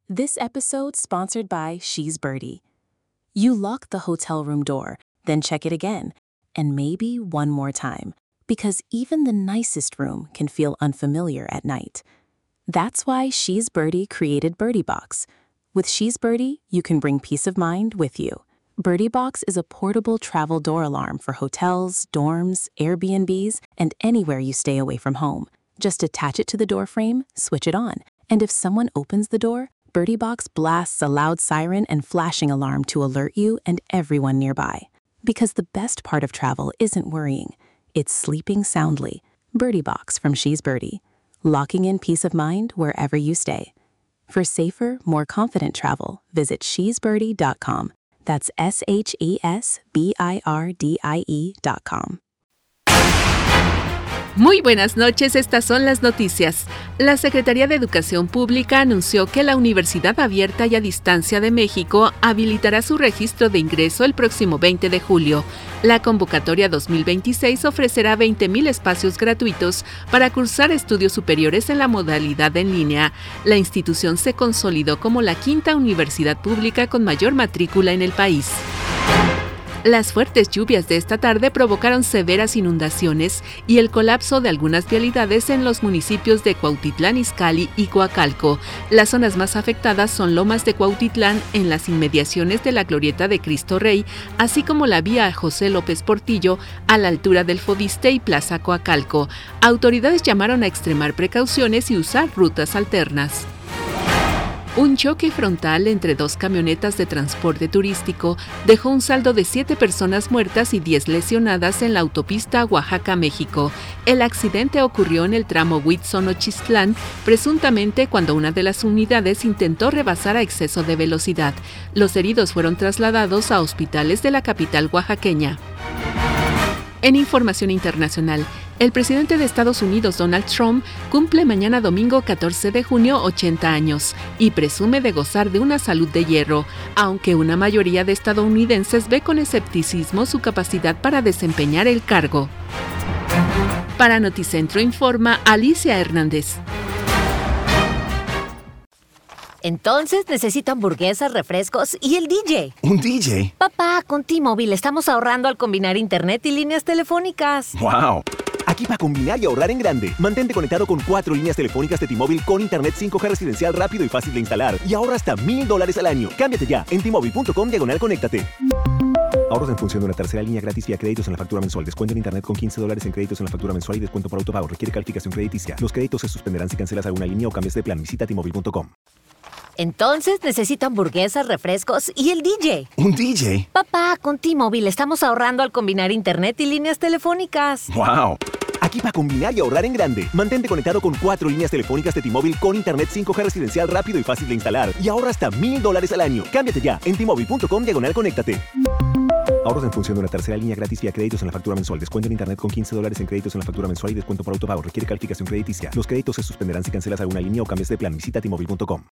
This episode sponsored by She's Birdie. You lock the hotel room door, then check it again, and maybe one more time, because even the nicest room can feel unfamiliar at night. That's why She's Birdie created Birdie Box. With She's Birdie, you can bring peace of mind with you. Birdie Box is a portable travel door alarm for hotels, dorms, Airbnbs, and anywhere you stay away from home. Just attach it to the door frame, switch it on, and if someone opens the door, Birdie Box blasts a loud siren and flashing alarm to alert you and everyone nearby. Because the best part of travel isn't worrying, it's sleeping soundly. Birdie Box from She's Birdie, locking in peace of mind wherever you stay. For safer, more confident travel, visit shesbirdie.com. That's SHESBIRDIE.com. Muy buenas noches, estas son las noticias. La Secretaría de Educación Pública anunció que la Universidad Abierta y a Distancia de México habilitará su registro de ingreso el próximo 20 de julio. La convocatoria 2026 ofrecerá 20,000 espacios gratuitos para cursar estudios superiores en la modalidad en línea. La institución se consolidó como la quinta universidad pública con mayor matrícula en el país. Las fuertes lluvias de esta tarde provocaron severas inundaciones y el colapso de algunas vialidades en los municipios de Cuautitlán Izcalli y Coacalco. Las zonas más afectadas son Lomas de Cuautitlán, en las inmediaciones de la Glorieta de Cristo Rey, así como la vía José López Portillo, a la altura del Fodiste y Plaza Coacalco. Autoridades llamaron a extremar precauciones y usar rutas alternas. Un choque frontal entre dos camionetas de transporte turístico dejó un saldo de 7 personas muertas y 10 lesionadas en la autopista Oaxaca-México. El accidente ocurrió en el tramo Huitzon-Nochistlán, presuntamente cuando una de las unidades intentó rebasar a exceso de velocidad. Los heridos fueron trasladados a hospitales de la capital oaxaqueña. En información internacional, el presidente de Estados Unidos, Donald Trump, cumple mañana domingo 14 de junio 80 años y presume de gozar de una salud de hierro, aunque una mayoría de estadounidenses ve con escepticismo su capacidad para desempeñar el cargo. Para Noticentro informa Alicia Hernández. Entonces necesito hamburguesas, refrescos y el DJ. ¿Un DJ? Papá, con T-Mobile estamos ahorrando al combinar internet y líneas telefónicas. ¡Wow! Aquí para combinar y ahorrar en grande. Mantente conectado con 4 líneas telefónicas de T-Mobile con internet 5G residencial rápido y fácil de instalar. Y ahorra hasta $1,000 al año. Cámbiate ya en T-Mobile.com/conéctate. Ahorros en función de una tercera línea gratis vía créditos en la factura mensual. Descuento en internet con $15 en créditos en la factura mensual y descuento por autopago. Requiere calificación crediticia. Los créditos se suspenderán si cancelas alguna línea o cambias de plan. Visita T-Mobile.com. Entonces necesito hamburguesas, refrescos y el DJ. ¿Un DJ? Papá, con T-Mobile estamos ahorrando al combinar internet y líneas telefónicas. ¡Wow! Aquí para combinar y ahorrar en grande. Mantente conectado con 4 líneas telefónicas de T-Mobile con internet 5G residencial rápido y fácil de instalar. Y ahorra hasta $1,000 al año. Cámbiate ya en T-Mobile.com/conéctate. Ahorros en función de una tercera línea gratis vía créditos en la factura mensual. Descuento en internet con $15 en créditos en la factura mensual y descuento por autopago. Requiere calificación crediticia. Los créditos se suspenderán si cancelas alguna línea o cambias de plan. Visita T-Mobile.com.